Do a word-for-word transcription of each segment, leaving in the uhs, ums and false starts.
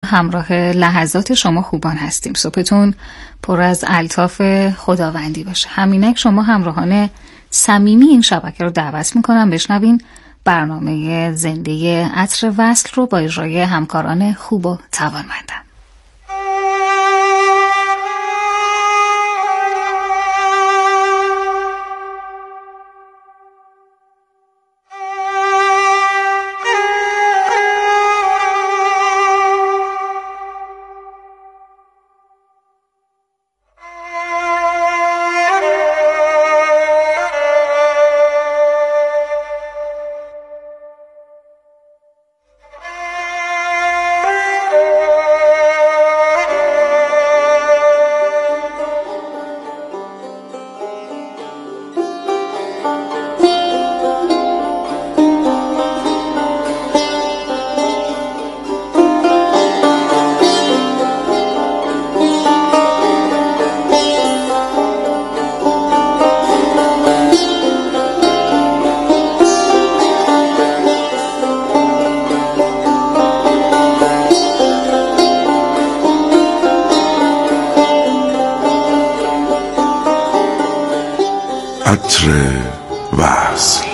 همراه لحظات شما خوبان هستیم. صبحتون پر از الطاف خداوندی باشه. همینک شما همراهان صمیمی این شبکه رو دعوت میکنم بشنوین برنامه زنده عطر وصل رو با اجرای همکاران خوب و توانمندم. عطر وصل.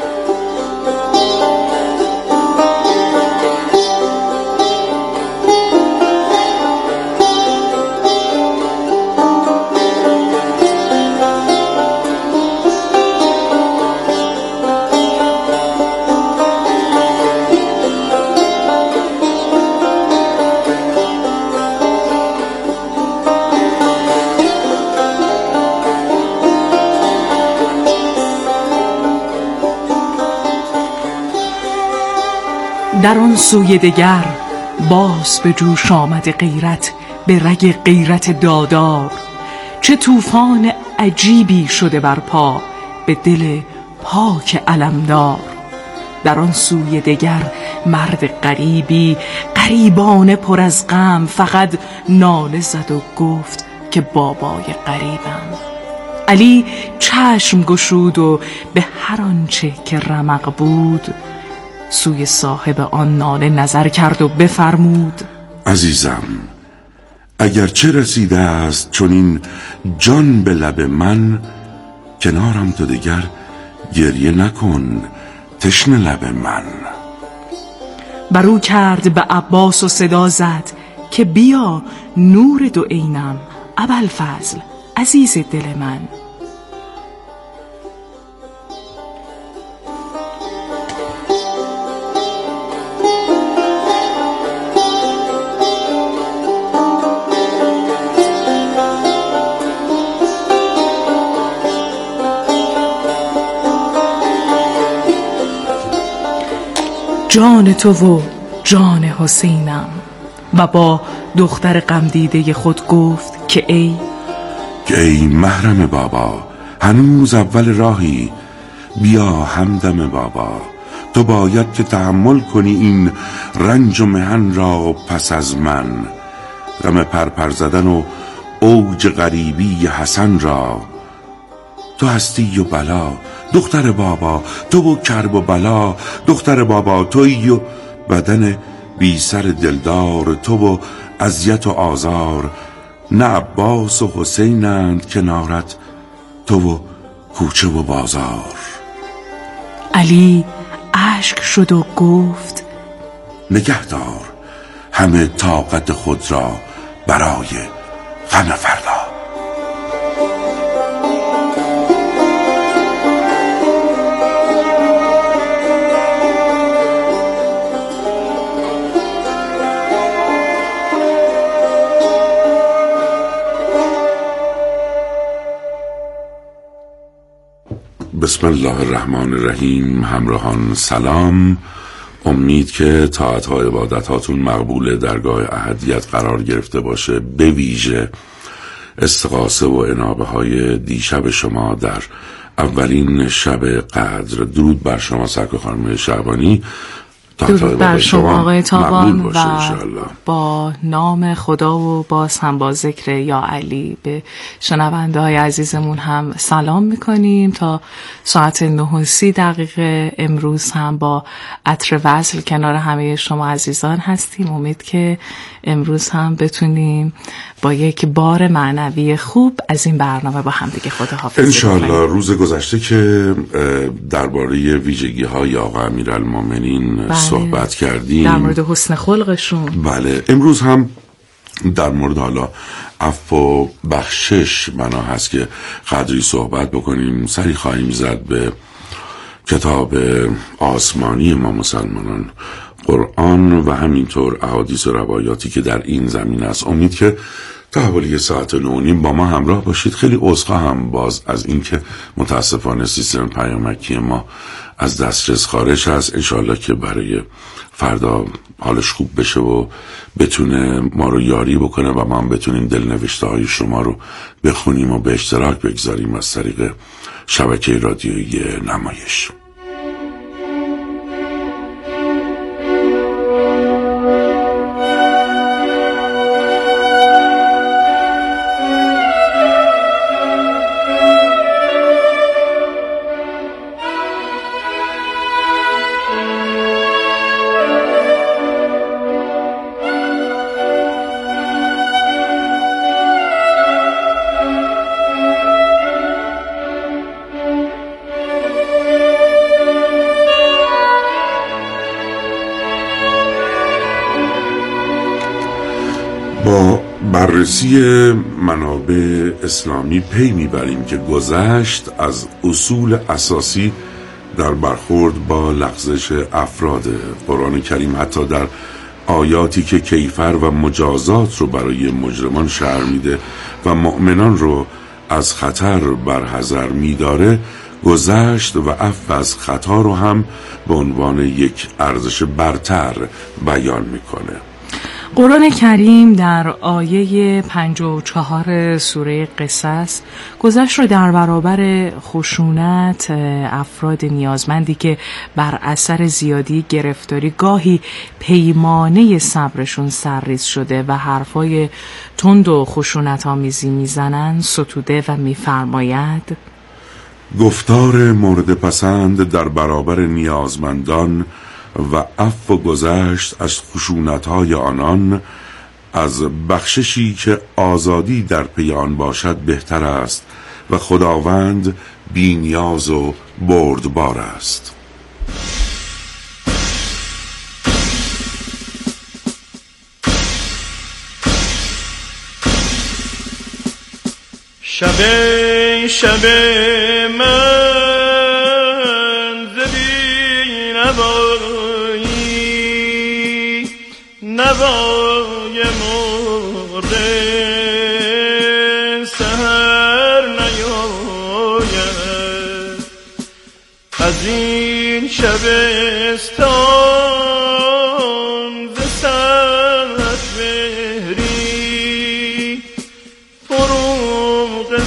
در آن سوی دگر باز به جوش آمد غیرت، به رگ غیرت دادار. چه طوفان عجیبی شده بر پا، به دل پاک علمدار. در آن سوی دگر مرد غریبی، غریبانه پر از غم، فقط ناله زد و گفت که بابای غریبم. علی چشم گشود و به هر آنچه که رمق بود سوی صاحب آن ناله نظر کرد و بفرمود: عزیزم، اگر چه رسیده است چون این جان به لب من، کنارم تو دگر گریه نکن تشنه لب من. برو کرد به عباس و صدا زد که بیا نور دو عینم، ابوالفضل عزیز دل من. جان تو و جان حسینم. و با دختر غمدیده خود گفت که ای که ای محرم بابا، هنوز اول راهی، بیا همدم بابا. تو باید که تحمل کنی این رنج و محن را پس از من، غم پرپر زدن و اوج غریبی حسن را. تو هستی و بلا دختر بابا، تو و کرب و بلا دختر بابا، تویی و بدن بی سر دلدار، تو و اذیت و آزار. نه عباس و حسینند کنارت، تو و کوچه و بازار. علی اشک شد و گفت: نگهدار همه طاقت خود را برای غم فردا. بسم الله الرحمن الرحیم. همراهان سلام، امید که طاعت ها عبادت هاتون مقبول درگاه احدیت قرار گرفته باشه. به ویژه استغاثه و انابه های دیشب شما در اولین شب قدر. درود بر شما سرکار خانم شعبانی. درود بر شما آقای تابان و با نام خدا و باز هم با ذکر یا علی به شنونده های عزیزمون هم سلام میکنیم. تا ساعت نه و سی دقیقه امروز هم با عطر وصل کنار همه شما عزیزان هستیم. امید که امروز هم بتونیم با یک بار معنوی خوب از این برنامه با هم دیگه خداحافظی انشاءالله. روز گذشته که درباره ویژگی های آقا امیرالمومنین بله. صحبت کردیم در مورد حسن خلقشون. بله، امروز هم در مورد حالا عفو و بخشش بنا هست که قدری صحبت بکنیم. سری خواهیم زد به کتاب آسمانی ما مسلمانان، قرآن و همینطور احادیث و روایاتی که در این زمین است. امید که تا حوالی ساعت نو و نیم با ما همراه باشید. خیلی عذرخواهم باز از اینکه متاسفانه سیستم پیامکی ما از دسترس خارج هست. انشالله که برای فردا حالش خوب بشه و بتونه ما رو یاری بکنه و ما هم بتونیم دلنوشته های شما رو بخونیم و به اشتراک بگذاریم از طریق شبکه رادیویی نمایش. با بررسی منابع اسلامی پی میبریم که گذشت از اصول اساسی در برخورد با لغزش افراد. قرآن کریم حتی در آیاتی که کیفر و مجازات رو برای مجرمان شرح میده و مؤمنان رو از خطر برحذر میداره، گذشت و عفو از خطا رو هم به عنوان یک ارزش برتر بیان میکنه. قرآن کریم در آیه پنجاه و چهار سوره قصص گذشت رو در برابر خشونت افراد نیازمندی که بر اثر زیادی گرفتاری گاهی پیمانه صبرشون سرریز شده و حرفای تند و خشونت آمیزی میزنن ستوده و میفرماید: گفتار مورد پسند در برابر نیازمندان و عفو گذشت از خشونت‌های آنان، از بخششی که آزادی در پی آن باشد بهتر است و خداوند بی‌نیاز و بردبار است. شبه شبه من زبی نبایی نبای مرده سهر نیاید از این شبستان ز سرت بهری فروغ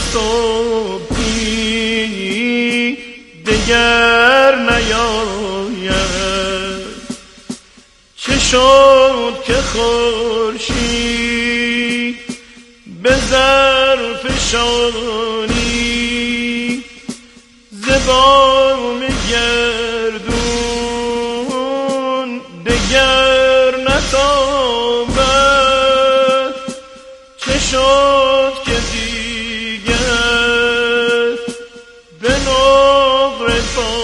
صبحی دگر نیاید. چه شد که خورشید به ظرف شانی ز بام گردون دگر نتابد؟ چه شد که دیگر به نقره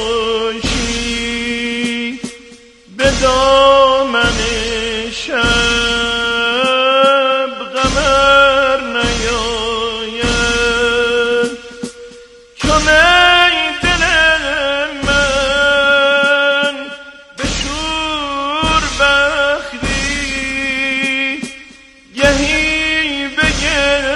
پاشی به دامن شب قمر نیاید؟ چون ای دل من به شور بختی گهی بگه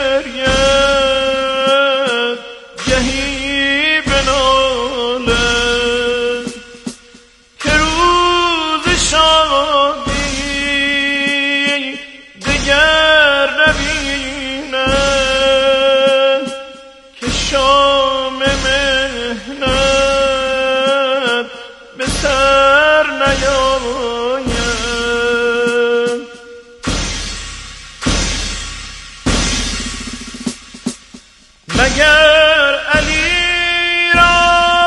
اگر علی را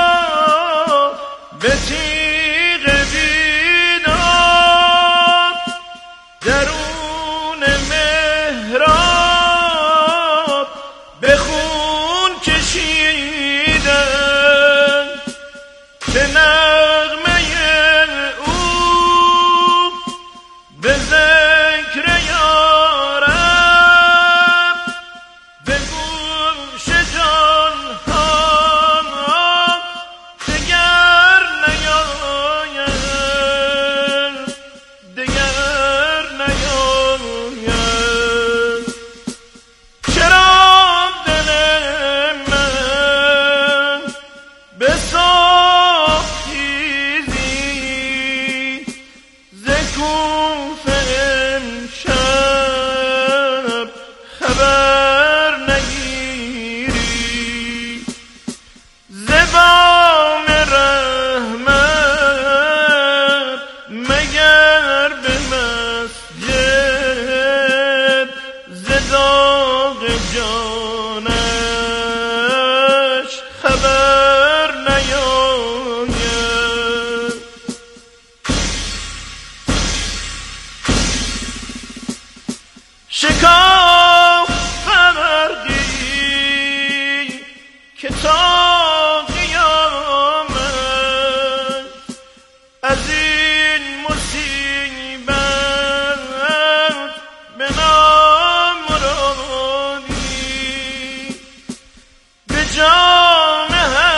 به تیغ بیداد درون محراب به خون کشیدن، به نغمه او به ذکر یارب به گوش جان ها دگر نیاید، دگر نیاید. چرا دل من به ساختیزی ز کوف امشب خبر نگیری، ز بام رحمت مگر به مسجد ز داغ جانش خبر نیاید. شکاف مردی که تا قیامت از این مصیبت به نامرادی به جان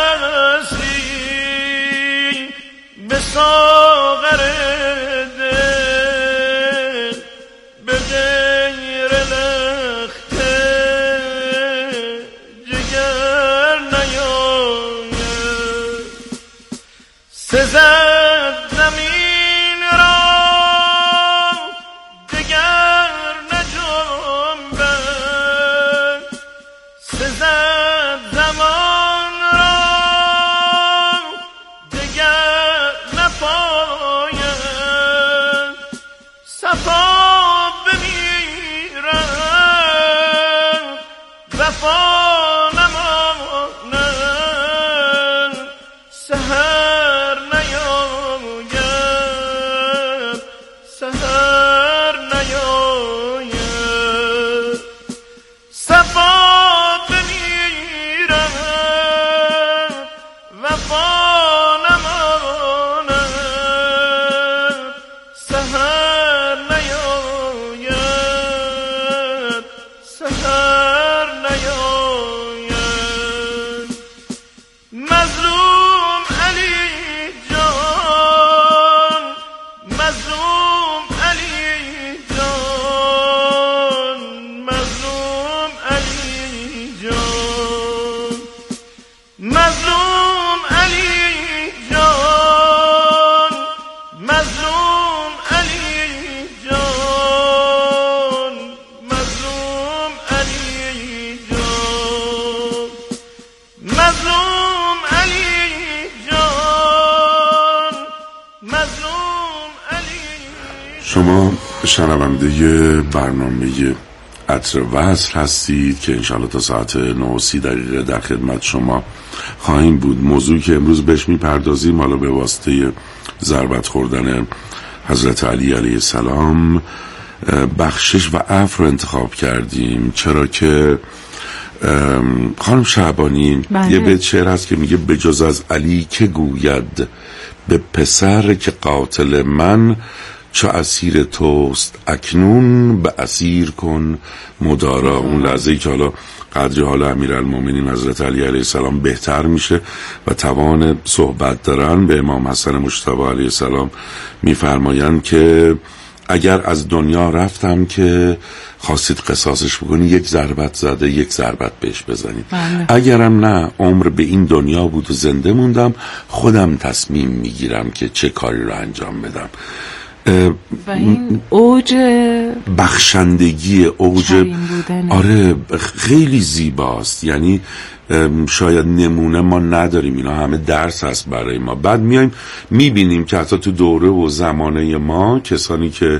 هستی به ساغر دل به غیر لخته جگر نیاید. سزد زمین را دگر نجنبد، سزد زمان را دگر نپاید. صفا بمیرد وفا نماند، سحر نیاید، سحر نیاید. صفا بمیرد وفا نماند، سحر نیاید، سحر نیاید. مظلوم علی جان، مظلوم علی جان، مظلوم علی جان، مظلوم علی جان، مظلوم علی جان، مظلوم علی جان، مظلوم علی جان، مظلوم علی. شما شنونده برنامه عطر وصل هستید که انشاءالله تا ساعت نه و سی دقیقه در خدمت شما خواهیم بود. موضوعی که امروز بهش میپردازیم حالا به واسطه ضربت خوردن حضرت علی علیه السلام بخشش و عفو رو انتخاب کردیم، چرا که خانم شعبانی بله. یه بیت شعر هست که میگه بجز از علی که گوید به پسر که قاتل من، چو اسیر توست اکنون به اسیر کن مدارا. اون لحظه‌ای که حالا قدر حال امیرالمومنین حضرت علی علیه السلام بهتر میشه و توان صحبت دارن، به امام حسن مجتبی علیه السلام میفرمایند که اگر از دنیا رفتم که خواستید قصاصش بکنی، یک ضربت زده یک ضربت بهش بزنید. بله. اگرم نه عمر به این دنیا بود و زنده موندم، خودم تصمیم میگیرم که چه کاری رو انجام بدم. و این اوج بخشندگی، اوج آره خیلی زیباست. یعنی شاید نمونه ما نداریم، اینا همه درس هست برای ما. بعد میایم میبینیم که حتی تو دوره و زمانه ما کسانی که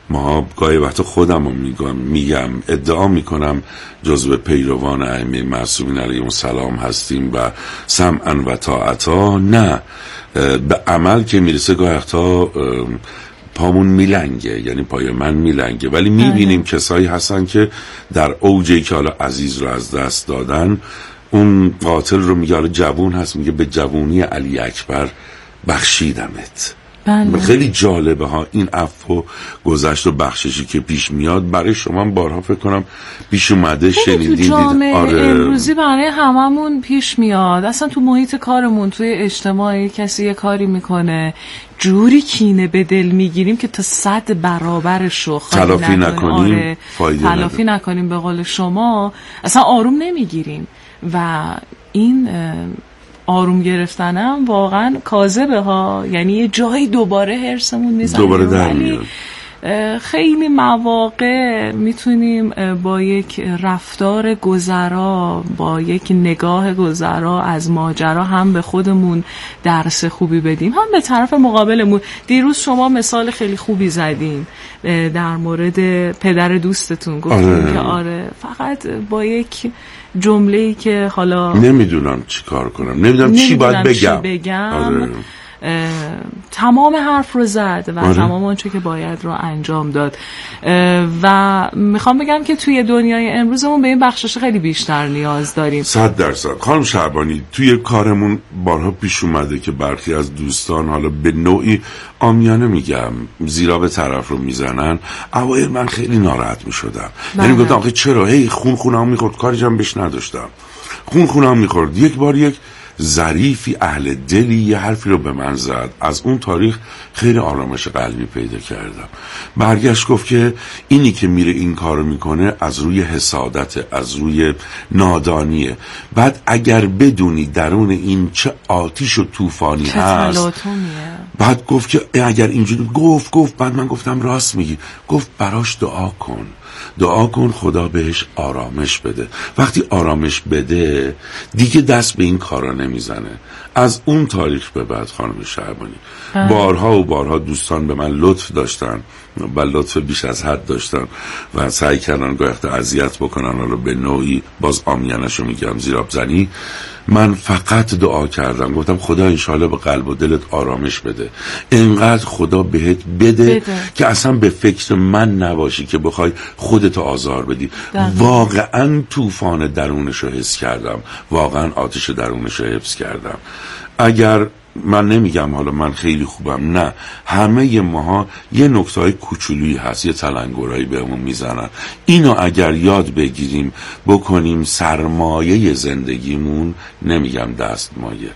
ما گاهی وقتا خودم رو میگم میگم ادعا میکنم جزو پیروان ائمه معصومین علیهم السلام هستیم و سمعا و طاعتا، نه به عمل که میرسه گاهی وقتا پامون میلنگه، یعنی پای من میلنگه، ولی میبینیم کسایی هستن که در اوجی که حالا عزیز رو از دست دادن، اون قاتل رو میگه، حالا جوون هست، میگه به جوونی علی اکبر بخشیدمت. بله. خیلی جالبه ها این عفو و گذشت و بخششی که پیش میاد. برای شما بارها فکر کنم پیش اومده، شنیدین، دیدین. آره. امروزی برای هممون پیش میاد. اصلا تو محیط کارمون، توی اجتماعی کسی یه کاری میکنه جوری کینه به دل میگیریم که تا صد برابرشو تلافی نکنیم. آره. تلافی نکنیم به قول شما اصلا آروم نمیگیریم و این آروم گرفتنم واقعا کاذبه ها، یعنی یه جایی دوباره هرسمون میزنه، دوباره در میاد. خیلی مواقع میتونیم با یک رفتار گذرا، با یک نگاه گذرا از ماجرا هم به خودمون درس خوبی بدیم، هم به طرف مقابلمون. دیروز شما مثال خیلی خوبی زدین در مورد پدر دوستتون، گفتین آره. که آره فقط با یک جمله‌ای که حالا نمیدونم چی کار کنم، نمیدونم چی باید بگم, بگم. آره. تمام حرف رو زد و آره. تمام آنچه که باید رو انجام داد و میخوام بگم که توی دنیای امروزمون به این بخشش خیلی بیشتر نیاز داریم. صد درصد. خانم شعبانی، توی کارمون بارها پیش اومده که برخی از دوستان، حالا به نوعی عامیانه میگم، زیرا به طرف رو میزنن. اوایل من خیلی ناراحت میشدم، یعنی گفتم آخه چرا هی خون خونم میخورد، کاری جم بهش نداشتم، خون خونم میخورد. یک بار یک ظریفی اهل دلی یه حرفی رو به من زد، از اون تاریخ خیلی آرامش قلبی پیدا کردم. برگشت گفت که اینی که میره این کارو میکنه از روی حسادت، از روی نادانیه. بعد اگر بدونی درون این چه آتیش و طوفانی هست، بعد گفت که اگر اینجوری گفت گفت بعد من گفتم راست میگی. گفت براش دعا کن، دعا کن خدا بهش آرامش بده. وقتی آرامش بده دیگه دست به این کارا نمیزنه. از اون تاریخ به بعد خانم شعبانی بارها و بارها دوستان به من لطف داشتن و لطف بیش از حد داشتن و سعی کردن گاهی وقتا اذیت بکنن، حالا به نوعی باز عامیانه‌شو میگم زیراب زنی. من فقط دعا کردم، گفتم خدا انشالله به قلب و دلت آرامش بده، انقدر خدا بهت بده, بده که اصلا به فکر من نباشی که بخوای خودت آزار بدی. واقعا طوفان درونشو حس کردم، واقعا آتش درونشو حفظ کردم. اگر من نمیگم حالا من خیلی خوبم، نه، همه ماها یه نکته‌های کوچولویی هست، یه تلنگرایی بهمون میزنن. اینو اگر یاد بگیریم بکنیم سرمایه زندگیمون، نمیگم دستمایه،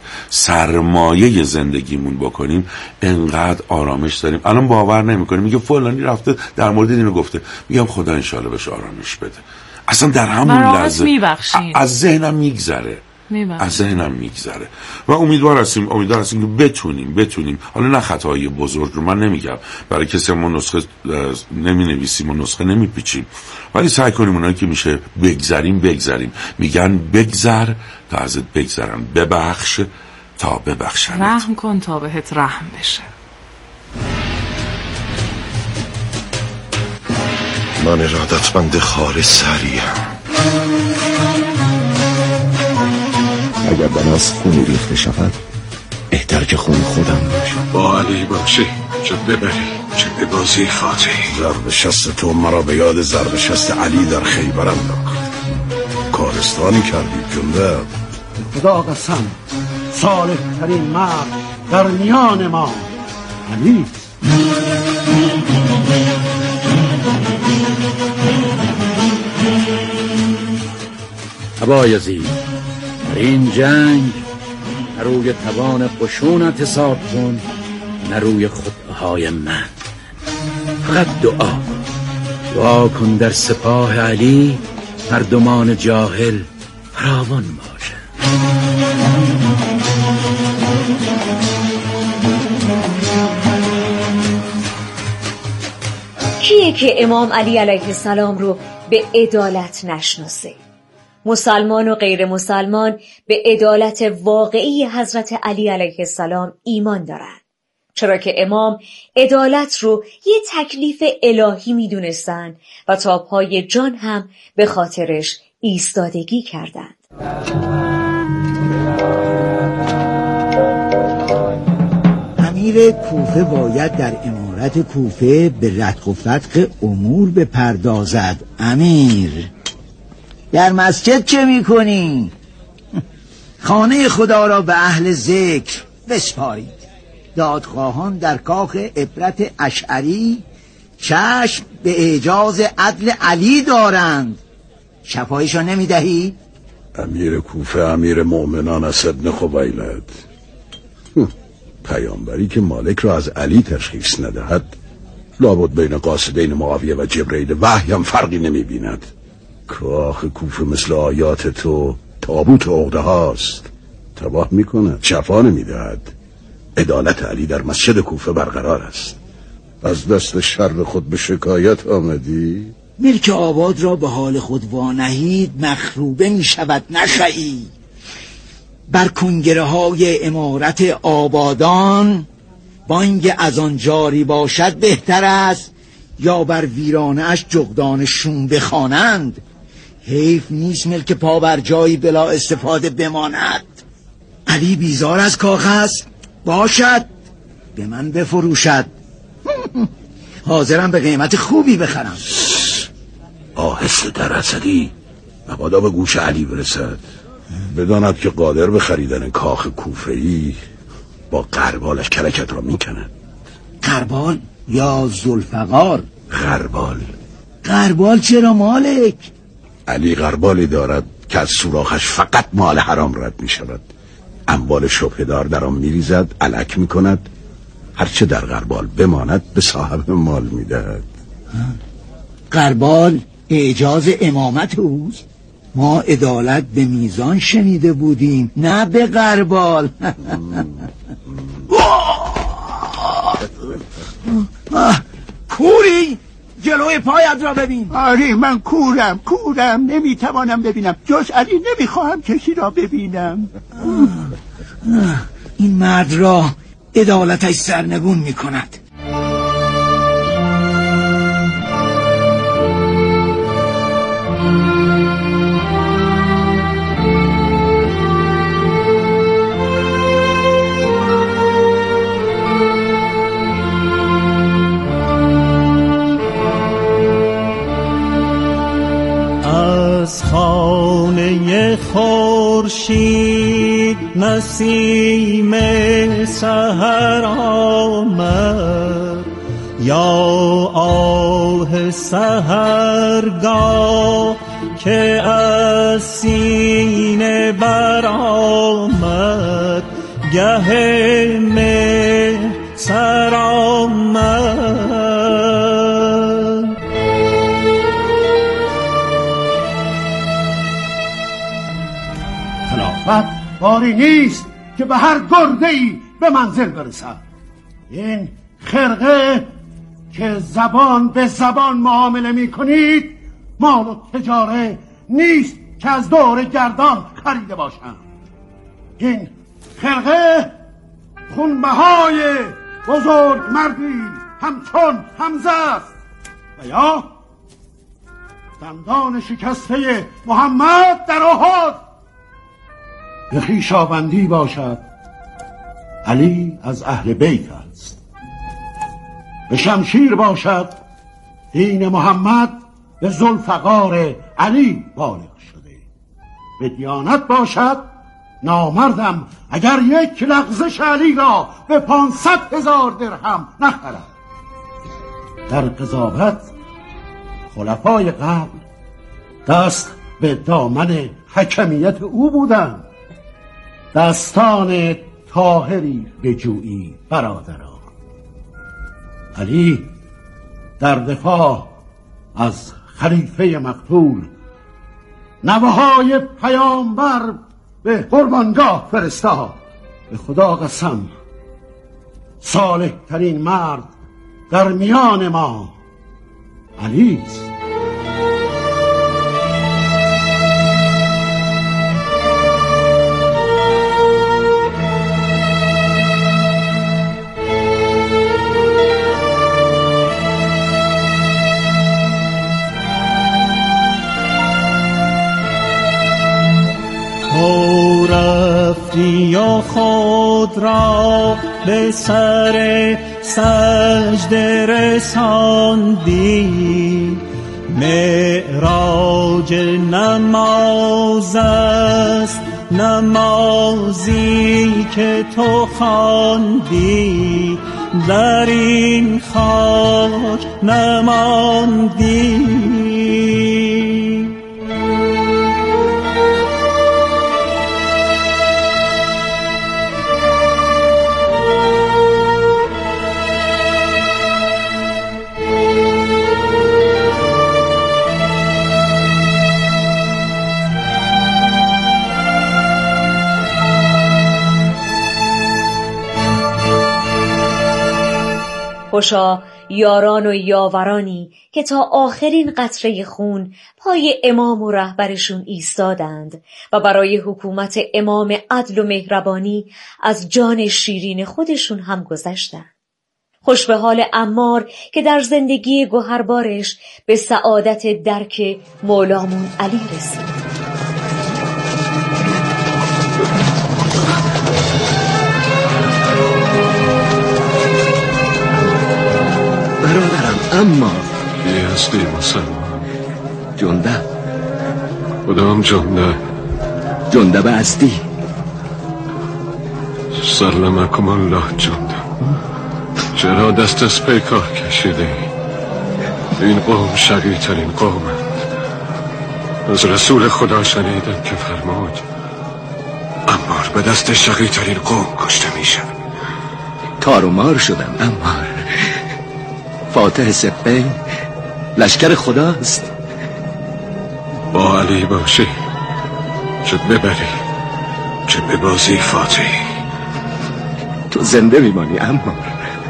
سرمایه زندگیمون بکنیم، انقدر آرامش داریم. الان باور نمیکنیم، میگه فلانی رفته در مورد اینو گفته، میگم خدا انشالله بهش آرامش بده. اصلا در همون لحظه از ذهنم میگذره از ذهنم میگذره و امیدوار هستیم امیدوار هستیم که بتونیم بتونیم حالا نه خطاهای بزرگ رو من نمیگم، برای کسی ما نسخه نمی نویسیم و نسخه نمی پیچیم، ولی سعی کنیم اونایی که میشه بگذریم بگذریم. میگن بگذر تا ازت بگذرن، ببخش تا ببخشن، رحم کن تا بهت رحم بشه. من ارادتمند خار سریم، اگر دم از خونی ریخته شود بهتر که خون خودم باشه. با علی باشی چه ببری چه ببازی فاتحی. ضرب شست تو مرا به یاد ضرب شست علی در خیبر انداخت. کارستانی کردی جنده. خدا قسم صالح ترین مرد در میان ما علی. ابا یزید، در این جنگ نه روی توان قشونت حساب کن نه روی خودهای من. فقط دعا دعا کن در سپاه علی مردمان جاهل فراوان باشه. کیه که امام علی علیه السلام رو به عدالت نشناسه؟ مسلمان و غیر مسلمان به عدالت واقعی حضرت علی علیه السلام ایمان دارند، چرا که امام عدالت رو یه تکلیف الهی میدونستن و تا پای جان هم به خاطرش ایستادگی کردند. امیر کوفه باید در امارت کوفه به رتق و فتق امور بپردازد. امیر در مسجد چه میکنی؟ خانه خدا را به اهل ذکر بسپارید. دادخواهان در کاخ عبرت اشعری چشم به اعجاز عدل علی دارند. شفایشو نمیدهی؟ امیر کوفه امیر مؤمنان است ابن خویلد. پیامبری که مالک را از علی تشخیص ندهد لابد بین قاصدین معاویه و جبرئیل وحی هم فرقی نمی بیند. کاخ کوفه مثل آیات تو تابوت عقده هاست، تباه می کند، شفا نمی دهد. عدالت علی در مسجد کوفه برقرار است. از دست شر خود به شکایت آمدی؟ ملک آباد را به حال خود وانهید مخروبه می شود نخعی. بر کنگره های امارت آبادان بانگ از آن جاری باشد بهتر است یا بر ویرانه اش جغدان شوم بخوانند. حیف نیست ملک پا بر جایی بلا استفاده بماند. علی بیزار از کاخ است باشد به من بفروشد. حاضرم به قیمت خوبی بخرم. آهسته در عصدی مبادا به گوش علی برسد. بداند که قادر به خریدن کاخ کوفه‌ای با غربالش کلکت را میکند. غربال یا ذوالفقار؟ غربال. غربال چرا مالک؟ علی غربالی دارد که از سوراخش فقط مال حرام رد میشود. اموال شبهدار در آن میریزد، الک میکند، هرچه در غربال بماند به صاحب مال میدهد. غربال اعجاز امامت اوست؟ ما عدالت به میزان شنیده بودیم نه به غربال. کوری جلوی پایت را ببین. آره من کورم کورم نمیتوانم ببینم، جز علی نمیخواهم کسی را ببینم. این مرد را عدالتش سرنگون میکند. از خانه خورشید نسیم سحر آمد، یا آه سحرگاه که از سینه برآمد، گه مه سر آمد. خلافت باری نیست که به هر گرده‌ای به منزل برسد. این خرقه که زبان به زبان معامله می کنید مال و تجاره نیست که از دور گردان خریده باشند. این خرقه خونبهای بزرگ مردی همچون حمزه است و یا دندان شکسته محمد در احد. به خویشاوندی باشد علی از اهل بیت است، به شمشیر باشد دین محمد به ذوالفقار علی بالغ شده، به دیانت باشد نامردم اگر یک لغزش علی را به پانصد هزار درهم نخرد. در قضاوت خلفای قبل دست به دامن حکمیت او بودند. دستان طاهری به جویی برادران. علی در دفاع از خلیفه مقتول نوه‌های پیامبر به قربانگاه فرستاد. به خدا قسم صالح ترین مرد در میان ما علی است. تو رفتی و خود را به سر سجده رساندی، معراج نماز است نمازی که تو خواندی، در این خاک نماندی. خوشا یاران و یاورانی که تا آخرین قطره خون پای امام و رهبرشون ایستادند و برای حکومت امام عدل و مهربانی از جان شیرین خودشون هم گذشتند. خوش به حال عمار که در زندگی گوهربارش به سعادت درک مولامون علی رسید. برادرم اما یه هستی مسلمان جنده کدام جنده جنده به هستی سلمکم الله جنده. چرا دست از پیکار کشیده این قوم شقی ترین قومه. از رسول خدا شنیدم که فرمود عمار به دست شقی ترین قوم کشته میشه. تار و مار شدم عمار. فاتح سپه لشکر خداست. با علی باشی چه ببری چه ببازی فاتحی. تو زنده میمانی عمار.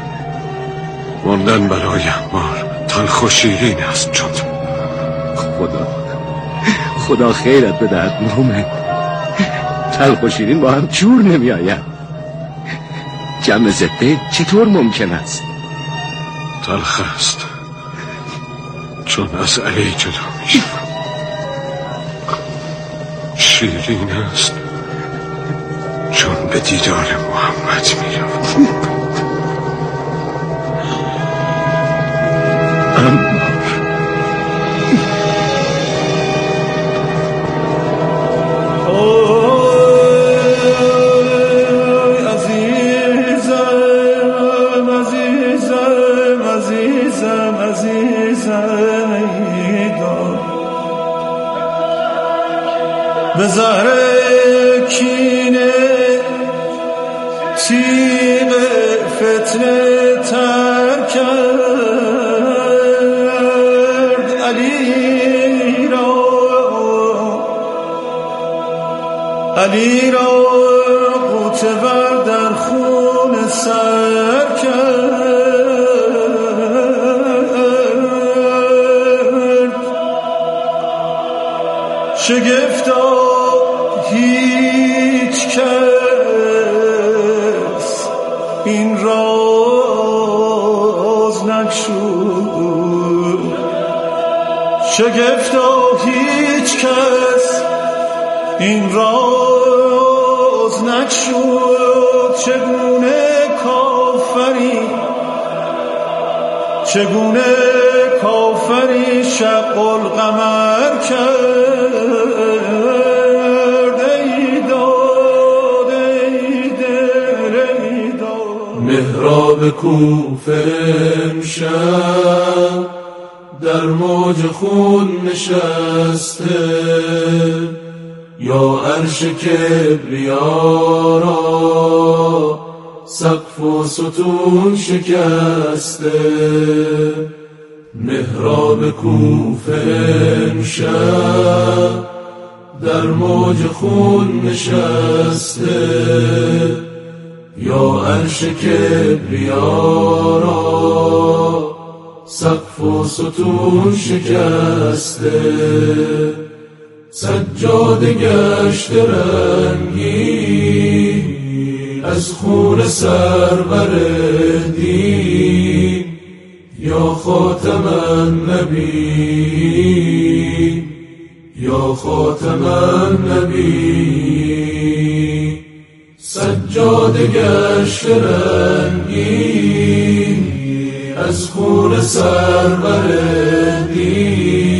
ماندن برای عمار تلخ و شیرین است. چون خدا خدا خیرت بدهد مومن. تلخ و شیرین با هم جور نمی آید. جمع زده چطور ممکن است؟ تلخ است چون از علی جدا میشم. شیرین است چون به دیدار محمد میرم. عمار به زهر کینه تیغ فتنه تر کرد علی را علی را غوطه ور در خون سر کرد. شگفتا هیچ کس این راز نگشود. شگفتا هیچ کس این راز نگشود. چگونه کافری چگونه کافری شق القمر کرد. محراب کوفه امشب در موج خون نشسته، یا عرش کبریا را سقف و ستون شکسته. محراب کوفه امشب در موج خون نشسته، یا عرش کبریا را سقف و ستون شکسته. سجاده گشت رنگی از خون سرور دین، یا خاتم النبی یا یا خاتم النبی سجاده گشت رنگین از خون سرور دین